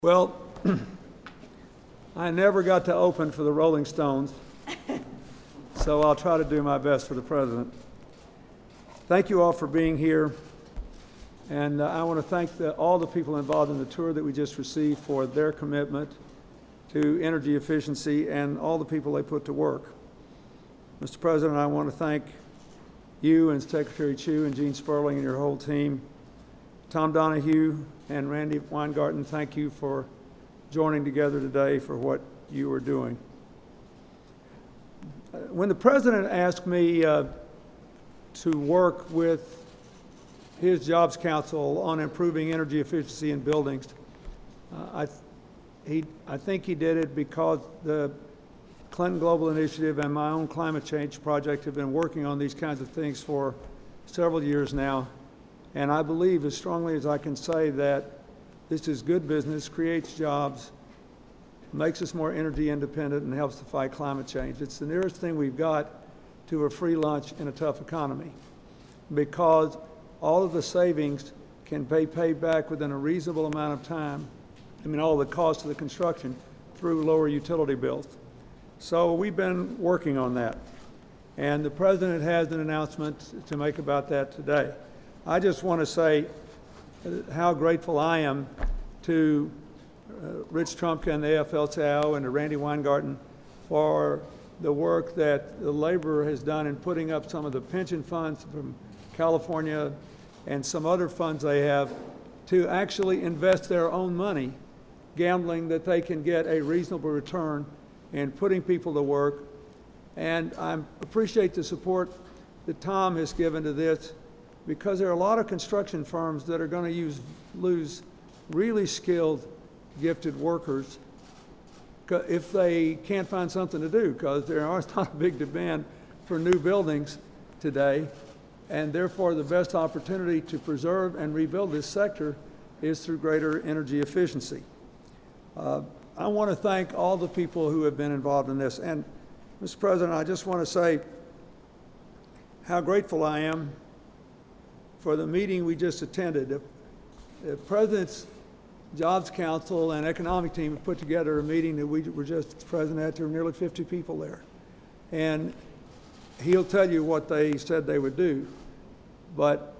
Well, I never got to open for the Rolling Stones, so I'll try to do my best for the President. Thank you all for being here, and I want to thank all the people involved in the tour that we just received for their commitment to energy efficiency and all the people they put to work. Mr. President, I want to thank you and Secretary Chu and Gene Sperling and your whole team. Tom Donahue and Randy Weingarten, thank you for joining together today for what you are doing. When the President asked me to work with his Jobs Council on improving energy efficiency in buildings, I think he did it because the Clinton Global Initiative and my own climate change project have been working on these kinds of things for several years now. And I believe as strongly as I can say that this is good business, creates jobs, makes us more energy independent, and helps to fight climate change. It's the nearest thing we've got to a free lunch in a tough economy, because all of the savings can be paid back within a reasonable amount of time. I mean, all the cost of the construction through lower utility bills. So we've been working on that. And the President has an announcement to make about that today. I just want to say how grateful I am to Rich Trumka and the AFL-CIO and to Randy Weingarten for the work that the labor has done in putting up some of the pension funds from California and some other funds they have to actually invest their own money, gambling that they can get a reasonable return and putting people to work. And I appreciate the support that Tom has given to this, because there are a lot of construction firms that are going to lose really skilled, gifted workers if they can't find something to do, because there is not a big demand for new buildings today. And therefore, the best opportunity to preserve and rebuild this sector is through greater energy efficiency. I want to thank all the people who have been involved in this. And, Mr. President, I just want to say how grateful I am for the meeting we just attended. The President's Jobs Council and Economic Team put together a meeting that we were just present at. There were nearly 50 people there. And he'll tell you what they said they would do. But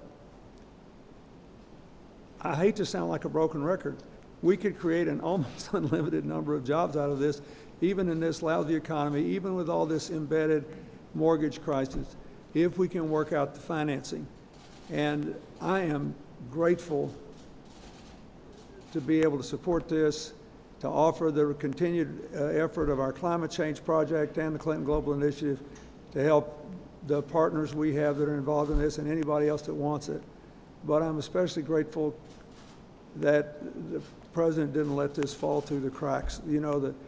I hate to sound like a broken record. We could create an almost unlimited number of jobs out of this, even in this lousy economy, even with all this embedded mortgage crisis, if we can work out the financing. And I am grateful to be able to support this, to offer the continued effort of our climate change project and the Clinton Global Initiative to help the partners we have that are involved in this and anybody else that wants it. But I'm especially grateful that the President didn't let this fall through the cracks. You know, that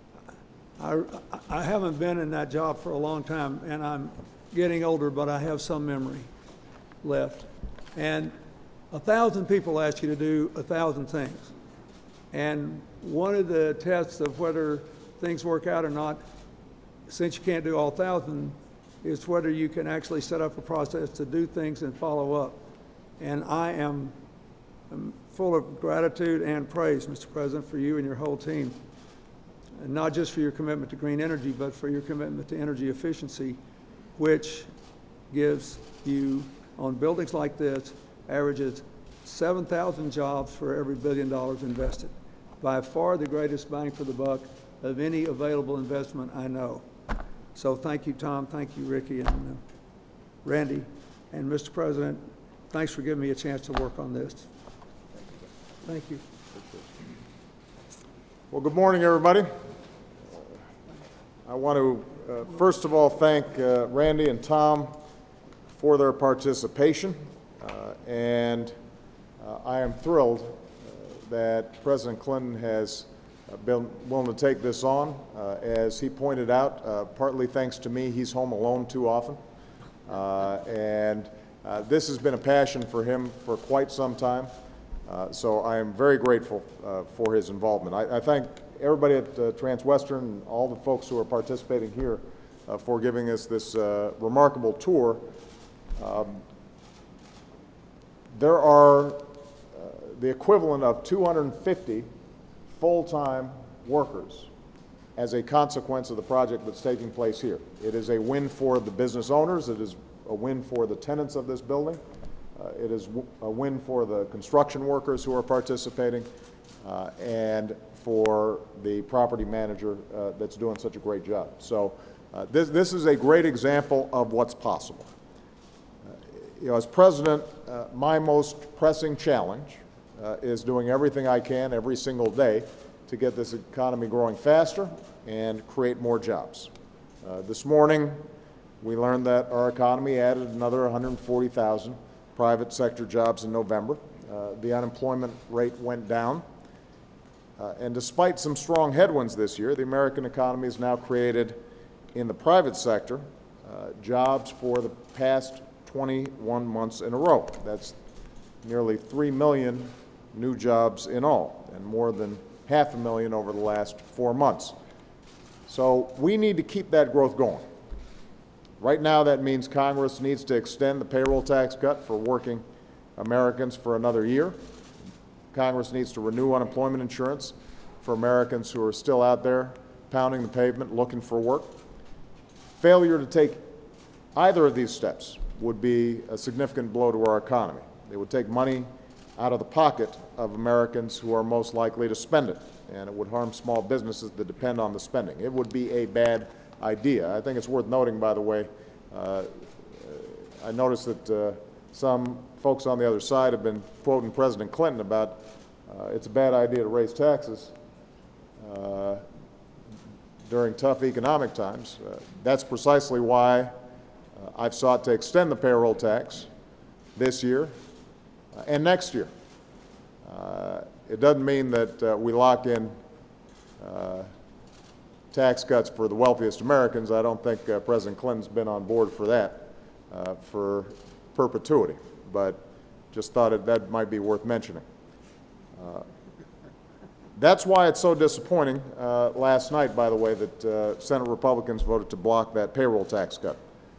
I haven't been in that job for a long time, and I'm getting older, but I have some memory left. And 1,000 people ask you to do 1,000 things. And one of the tests of whether things work out or not, since you can't do all 1,000, is whether you can actually set up a process to do things and follow up. And I am full of gratitude and praise, Mr. President, for you and your whole team. And not just for your commitment to green energy, but for your commitment to energy efficiency, which gives you, on buildings like this, averages 7,000 jobs for every $1 billion invested. By far the greatest bang for the buck of any available investment I know. So thank you, Tom. Thank you, Ricky and Randy. And Mr. President, thanks for giving me a chance to work on this. Thank you. Well, good morning, everybody. I want to, first of all, thank Randy and Tom for their participation. And I am thrilled that President Clinton has been willing to take this on. As he pointed out, partly thanks to me, he's home alone too often. And this has been a passion for him for quite some time. So I am very grateful for his involvement. I thank everybody at Transwestern and all the folks who are participating here for giving us this remarkable tour. There are the equivalent of 250 full-time workers as a consequence of the project that's taking place here. It is a win for the business owners. It is a win for the tenants of this building. It is a win for the construction workers who are participating and for the property manager that's doing such a great job. So this is a great example of what's possible. As president, my most pressing challenge is doing everything I can every single day to get this economy growing faster and create more jobs. This morning, we learned that our economy added another 140,000 private sector jobs in November. The unemployment rate went down. And despite some strong headwinds this year, the American economy has now created in the private sector jobs for the past 21 months in a row. That's nearly 3 million new jobs in all, and more than 500,000 over the last 4 months. So we need to keep that growth going. Right now, that means Congress needs to extend the payroll tax cut for working Americans for another year. Congress needs to renew unemployment insurance for Americans who are still out there pounding the pavement looking for work. Failure to take either of these steps would be a significant blow to our economy. It would take money out of the pocket of Americans who are most likely to spend it, and it would harm small businesses that depend on the spending. It would be a bad idea. I think it's worth noting, by the way, I noticed that some folks on the other side have been quoting President Clinton about it's a bad idea to raise taxes during tough economic times. That's precisely why I've sought to extend the payroll tax this year and next year. It doesn't mean that we lock in tax cuts for the wealthiest Americans. I don't think President Clinton's been on board for that for perpetuity, but just thought that might be worth mentioning. That's why it's so disappointing last night, by the way, that Senate Republicans voted to block that payroll tax cut.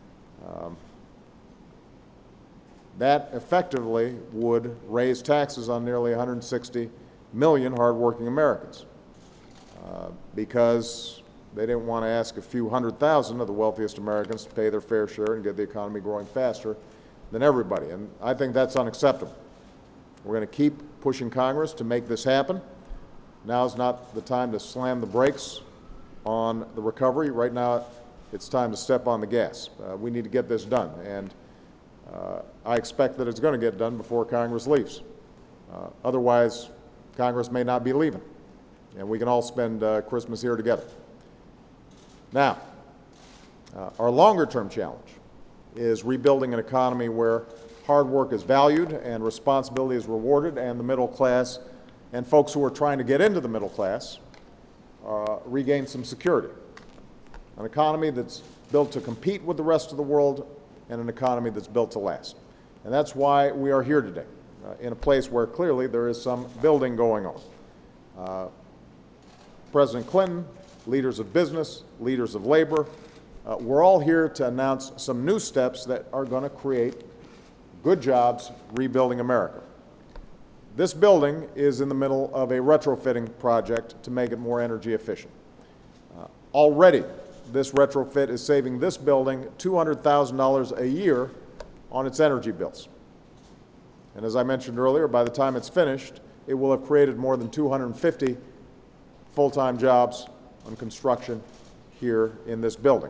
That effectively would raise taxes on nearly 160 million hardworking Americans because they didn't want to ask a few 100,000 of the wealthiest Americans to pay their fair share and get the economy growing faster than everybody. And I think that's unacceptable. We're going to keep pushing Congress to make this happen. Now's not the time to slam the brakes on the recovery. Right now, it's time to step on the gas. We need to get this done, and I expect that it's going to get done before Congress leaves. Otherwise, Congress may not be leaving, and we can all spend Christmas here together. Now, our longer-term challenge is rebuilding an economy where hard work is valued and responsibility is rewarded, and the middle class and folks who are trying to get into the middle class regain some security. An economy that's built to compete with the rest of the world, and an economy that's built to last. And that's why we are here today, in a place where clearly there is some building going on. President Clinton, leaders of business, leaders of labor, we're all here to announce some new steps that are going to create good jobs, rebuilding America. This building is in the middle of a retrofitting project to make it more energy efficient. Already, this retrofit is saving this building $200,000 a year on its energy bills. And as I mentioned earlier, by the time it's finished, it will have created more than 250 full-time jobs on construction here in this building.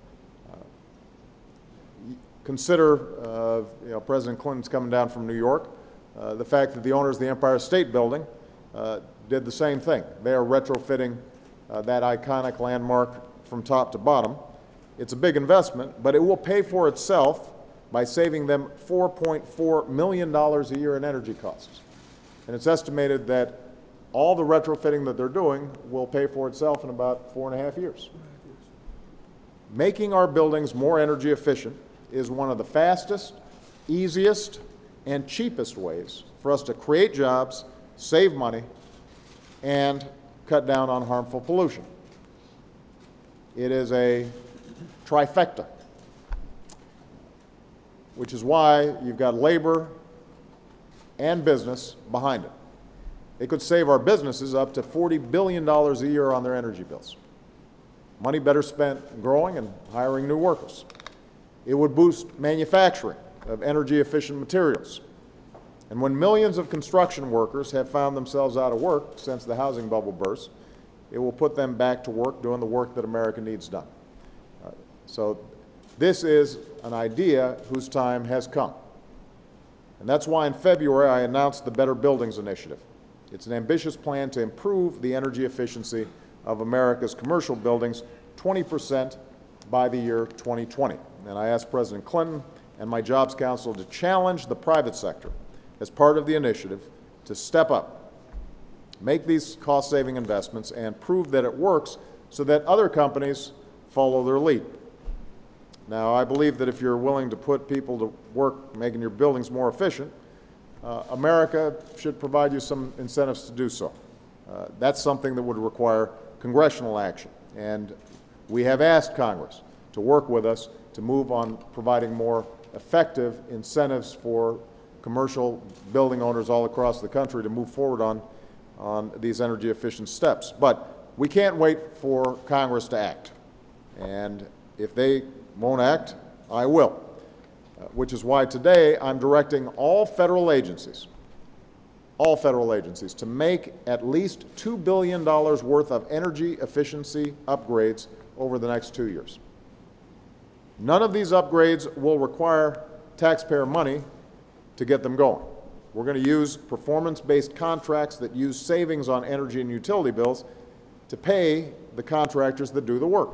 Consider, President Clinton's coming down from New York, the fact that the owners of the Empire State Building did the same thing. They are retrofitting that iconic landmark from top to bottom. It's a big investment, but it will pay for itself by saving them $4.4 million a year in energy costs. And it's estimated that all the retrofitting that they're doing will pay for itself in about 4.5 years. Making our buildings more energy efficient is one of the fastest, easiest, and cheapest ways for us to create jobs, save money, and cut down on harmful pollution. It is a trifecta, which is why you've got labor and business behind it. It could save our businesses up to $40 billion a year on their energy bills. Money better spent growing and hiring new workers. It would boost manufacturing of energy-efficient materials. And when millions of construction workers have found themselves out of work since the housing bubble burst, it will put them back to work doing the work that America needs done. So this is an idea whose time has come. And that's why in February I announced the Better Buildings Initiative. It's an ambitious plan to improve the energy efficiency of America's commercial buildings 20% by the year 2020. And I asked President Clinton and my Jobs Council to challenge the private sector as part of the initiative to step up, make these cost-saving investments, and prove that it works so that other companies follow their lead. Now, I believe that if you're willing to put people to work making your buildings more efficient, America should provide you some incentives to do so. That's something that would require congressional action, and we have asked Congress to work with us to move on providing more effective incentives for commercial building owners all across the country to move forward on these energy efficient steps. But we can't wait for Congress to act, and if they won't act, I will, which is why today I'm directing all federal agencies to make at least $2 billion worth of energy efficiency upgrades over the next 2 years. None of these upgrades will require taxpayer money to get them going. We're going to use performance-based contracts that use savings on energy and utility bills to pay the contractors that do the work.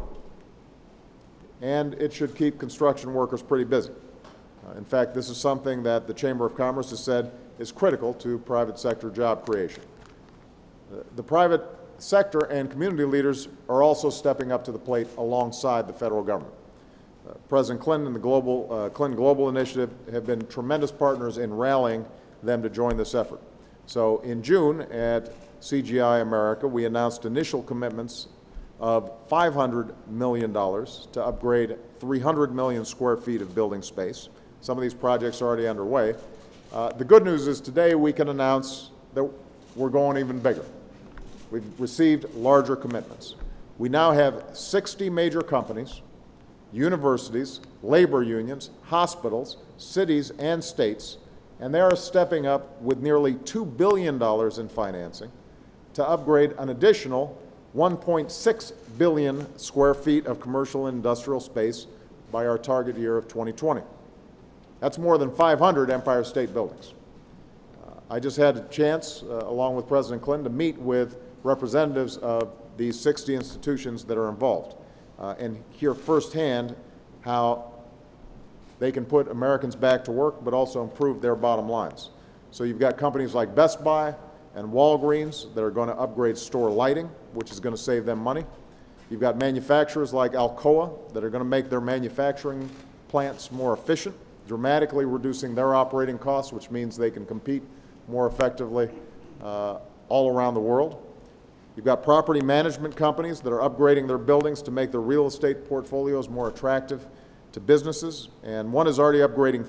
And it should keep construction workers pretty busy. In fact, this is something that the Chamber of Commerce has said is critical to private sector job creation. The private sector and community leaders are also stepping up to the plate alongside the federal government. President Clinton and the Clinton Global Initiative have been tremendous partners in rallying them to join this effort. So in June at CGI America, we announced initial commitments of $500 million to upgrade 300 million square feet of building space. Some of these projects are already underway. The good news is today we can announce that we're going even bigger. We've received larger commitments. We now have 60 major companies, universities, labor unions, hospitals, cities, and states, and they are stepping up with nearly $2 billion in financing to upgrade an additional 1.6 billion square feet of commercial and industrial space by our target year of 2020. That's more than 500 Empire State Buildings. I just had a chance, along with President Clinton, to meet with representatives of these 60 institutions that are involved and hear firsthand how they can put Americans back to work but also improve their bottom lines. So you've got companies like Best Buy and Walgreens that are going to upgrade store lighting, which is going to save them money. You've got manufacturers like Alcoa that are going to make their manufacturing plants more efficient, dramatically reducing their operating costs, which means they can compete more effectively all around the world. You've got property management companies that are upgrading their buildings to make their real estate portfolios more attractive to businesses, and one is already upgrading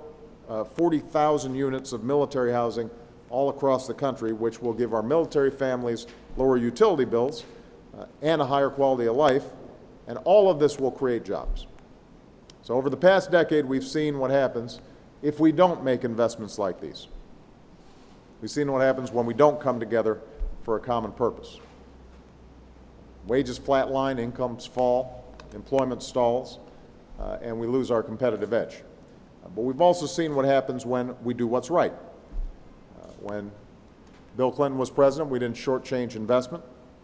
40,000 units of military housing all across the country, which will give our military families lower utility bills and a higher quality of life, and all of this will create jobs. So over the past decade, we've seen what happens if we don't make investments like these. We've seen what happens when we don't come together for a common purpose. Wages flatline, incomes fall, employment stalls, and we lose our competitive edge. But we've also seen what happens when we do what's right. When Bill Clinton was president, we didn't shortchange investment.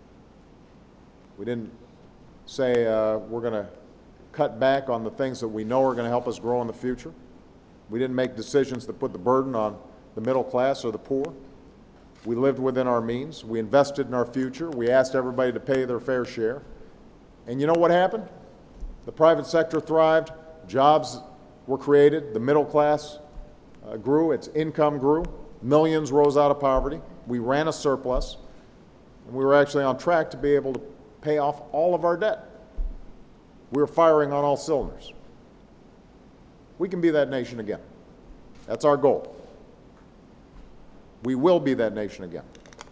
We didn't say we're going to cut back on the things that we know are going to help us grow in the future. We didn't make decisions that put the burden on the middle class or the poor. We lived within our means. We invested in our future. We asked everybody to pay their fair share. And you know what happened? The private sector thrived, jobs were created, the middle class grew, its income grew, millions rose out of poverty, we ran a surplus, and we were actually on track to be able to pay off all of our debt. We were firing on all cylinders. We can be that nation again. That's our goal. We will be that nation again.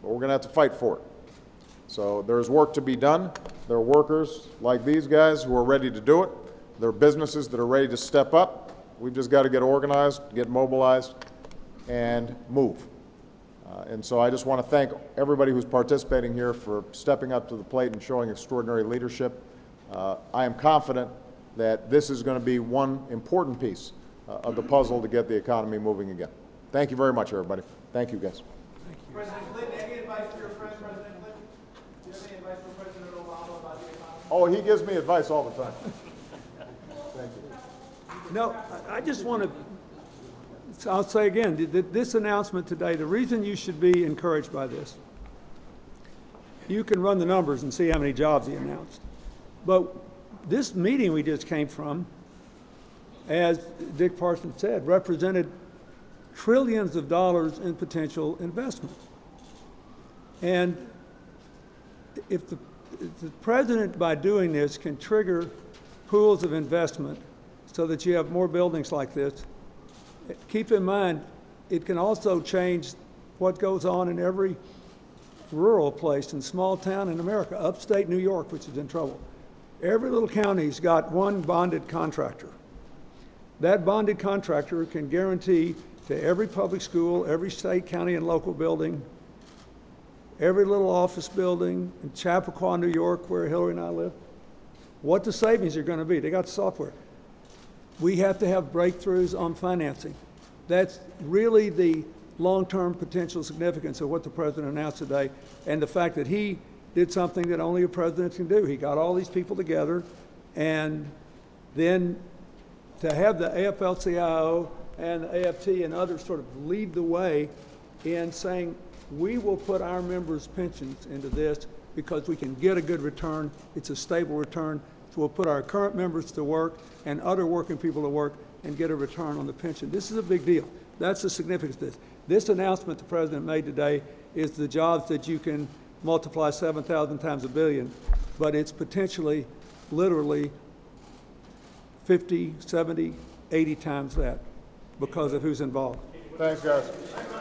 but we're going to have to fight for it. So there's work to be done. There are workers like these guys who are ready to do it. There are businesses that are ready to step up. We've just got to get organized, get mobilized, and move. And so I just want to thank everybody who's participating here for stepping up to the plate and showing extraordinary leadership. I am confident that this is going to be one important piece of the puzzle to get the economy moving again. Thank you very much, everybody. Thank you, guys. President Clinton, any advice for your friend, President Clinton? Do you have any advice for President Obama about the economy? Oh, he gives me advice all the time. Thank you. No, I just want to, I'll say again, this announcement today, the reason you should be encouraged by this, you can run the numbers and see how many jobs he announced. But this meeting we just came from, as Dick Parsons said, represented trillions of dollars in potential investment. And if the president, by doing this, can trigger pools of investment so that you have more buildings like this, keep in mind, it can also change what goes on in every rural place and small town in America, upstate New York, which is in trouble. Every little county's got one bonded contractor. That bonded contractor can guarantee to every public school, every state, county, and local building, every little office building in Chappaqua, New York, where Hillary and I live, what the savings are going to be. They got the software. We have to have breakthroughs on financing. That's really the long-term potential significance of what the president announced today, and the fact that he did something that only a president can do. He got all these people together, and then to have the AFL-CIO and the AFT and others sort of lead the way in saying, we will put our members' pensions into this because we can get a good return. It's a stable return. So we'll put our current members to work and other working people to work and get a return on the pension. This is a big deal. That's the significance of this. This announcement the president made today is the jobs that you can multiply 7,000 times a billion, but it's potentially, literally, 50, 70, 80 times that because of who's involved. Thanks, guys.